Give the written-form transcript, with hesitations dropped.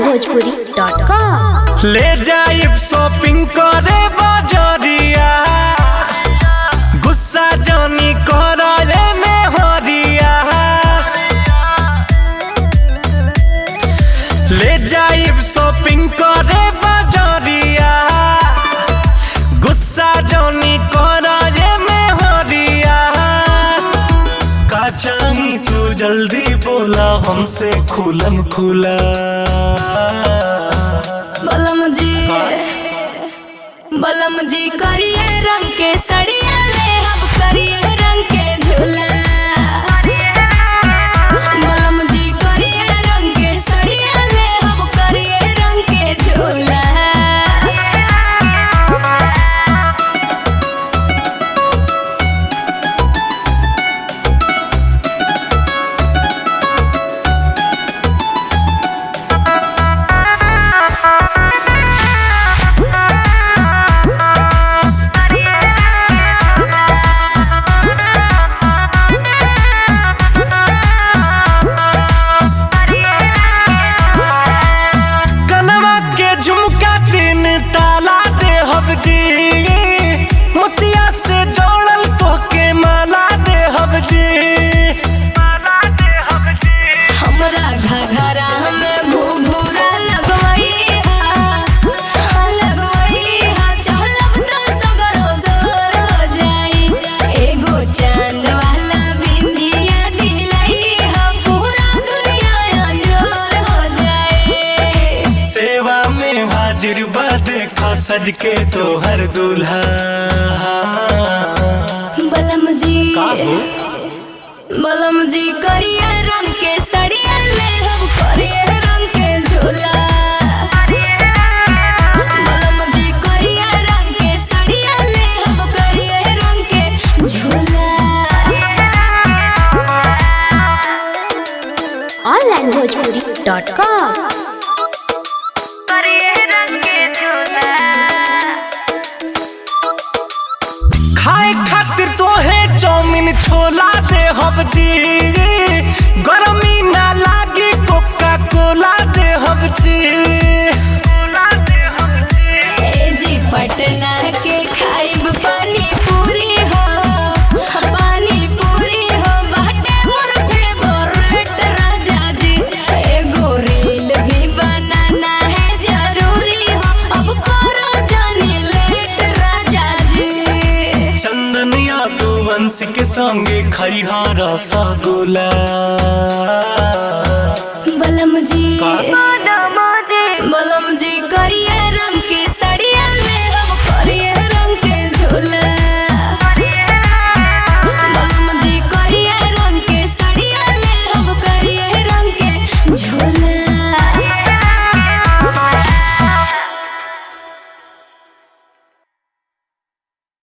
onlinebhojpuri.com। ले जाइब शॉपिंग करे बजरिया, गुस्सा जानी करे में हरिया। ले जाइब शॉपिंग करे बजरिया, गुस्सा जानी करे में हरिया। का चाही तू जल्दी बोला हमसे खुलम खुला। बलम जी करिए रंग के सड़िया ले हम करिए रंग के झूला। बलम जी करिए रंग के सड़िया ले हम करिए रंग के झूला। झुमका तीन ताला दे हब जी, मोतिया से जोड़ल तोके माला दे हब जी। हमरा घघरा में घुघुरा लगवई हा चलब तो सगरो जोर हो जाई। एगो चांद वाला बिंदिया दिलई हा पूरा दुनिया अंजोर हो जाए। सेवा में हाजिर बा देखा सज के तोहर दूल्हा। बलम जी करिए रंग के सड़िया ले हम करिए रंग के झूला। बलम जी करिए रंग के सड़िया ले हम करिए रंग के झूला। onlinebhojpuri.com। खाए खातिर तोहे चौमिन छोला दे हब जी, गरमी ना लागी कोका कोला दे हब जी। ए जी पटना के खाइब पानी पूरी हो, पानी पूरी हो बाटे मोर फेवरेट राजा जी। एगो रील भी बनाना है जरूरी हो, अब करो जानी लेट राजा जी। चंदनिया तू वंश के संगे खैहा रसगुल्ला। बलम जी करिए रंग के सड़िया ले हम करिए रंग के झूला। बलम जी करिए रंग के सड़िया ले हम करिए रंग के झूला।